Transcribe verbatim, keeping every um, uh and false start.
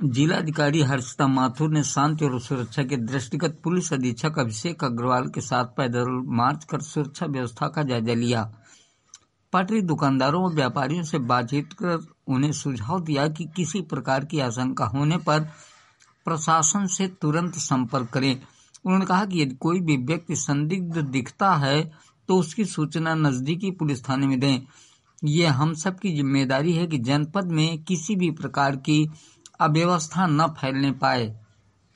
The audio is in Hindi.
जिलाधिकारी हर्षिता माथुर ने शांति और सुरक्षा के दृष्टिगत पुलिस अधीक्षक अभिषेक अग्रवाल के साथ पैदल मार्च कर सुरक्षा व्यवस्था का जायजा लिया। पटरी दुकानदारों और व्यापारियों से बातचीत कर उन्हें सुझाव दिया कि किसी प्रकार की आशंका होने पर प्रशासन से तुरंत संपर्क करें। उन्होंने कहा कि यदि कोई भी व्यक्ति संदिग्ध दिखता है तो उसकी सूचना नजदीकी पुलिस थाने में दें। ये हम सब की जिम्मेदारी है कि जनपद में किसी भी प्रकार की अव्यवस्था न फैलने पाए।